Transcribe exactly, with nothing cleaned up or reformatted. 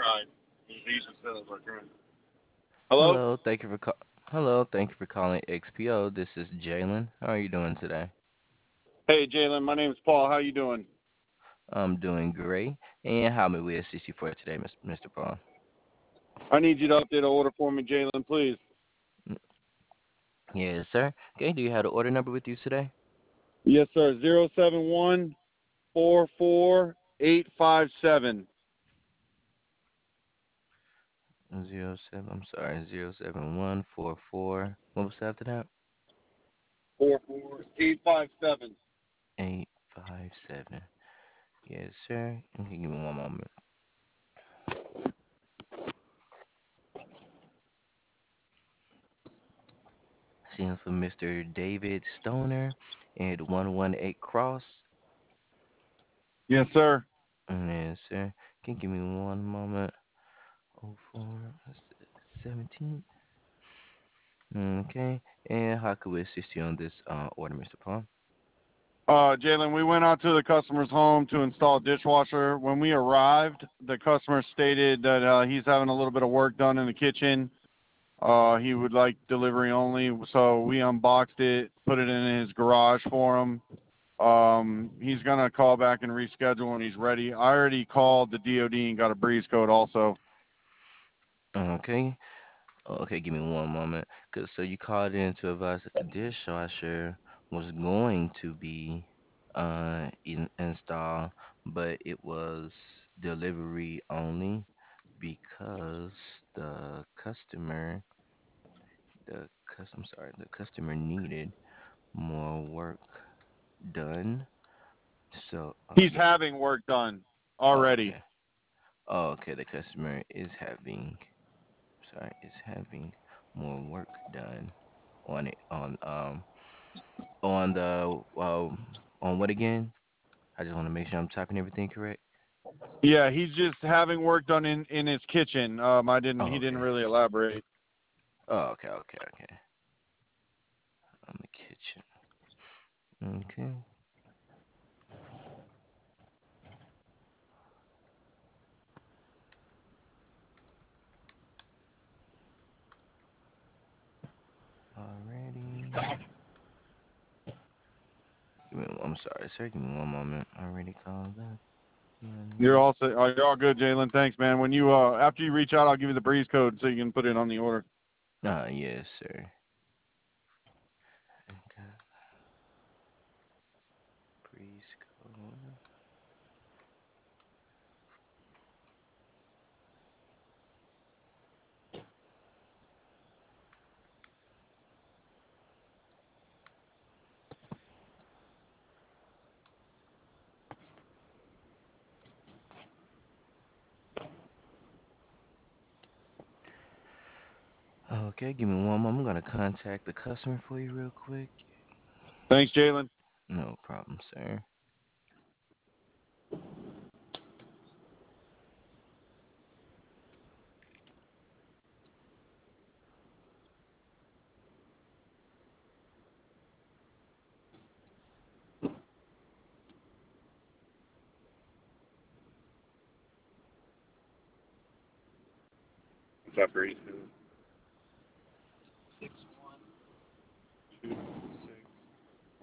Hello? Hello, thank you for call. Hello, thank you for calling X P O. This is Jalen. How are you doing today? Hey, Jalen, my name's Paul. How you doing? I'm doing great. And how may we assist you for today, Mis- mister Paul? I need you to update an order for me, Jalen, please. Mm, Yes, sir. Okay, do you have the order number with you today? Yes, sir. Zero seven one four four eight five seven. Zero seven. I'm sorry. Zero seven one four four. What was after that? Four four eight five seven. Eight five seven. Yes, sir. Okay, give me one moment. Seeing for mister David Stoner at one one eight Cross. Yes, sir. Yes, sir. Can you give me one moment? Oh four seventeen. Okay. And how could we assist you on this uh, order, mister Paul? Uh, Jalen, we went out to the customer's home to install a dishwasher. When we arrived, the customer stated that uh, he's having a little bit of work done in the kitchen. Uh, he would like delivery only, so we unboxed it, put it in his garage for him. Um, he's gonna call back and reschedule when he's ready. I already called the D O D and got a breeze code also. Okay. Okay, give me one moment. Cause so you called in to advise that the dishwasher was going to be uh in, installed, but it was delivery only because the customer, the cus I'm sorry, the customer needed more work done. So, He's um, having work done oh, already. okay. Oh, okay. The customer is having, sorry, is having more work done on it on um on the um on what again? I just want to make sure I'm typing everything correct. Yeah, he's just having work done in in his kitchen. Um, I didn't. Oh, He didn't okay. really elaborate. Oh, okay, okay, okay. On the kitchen. Okay. Already. Give me, I'm sorry, sir. Give me one moment. Already called that. You're Mm, all set. Oh, you're all good, Jalen. Thanks, man. When you uh after you reach out, I'll give you the breeze code so you can put it on the order. Ah, yes, sir. Okay. Breeze code. Okay, give me one moment. I'm gonna contact the customer for you real quick. Thanks, Jalen. No problem, sir. What's up, Breeze?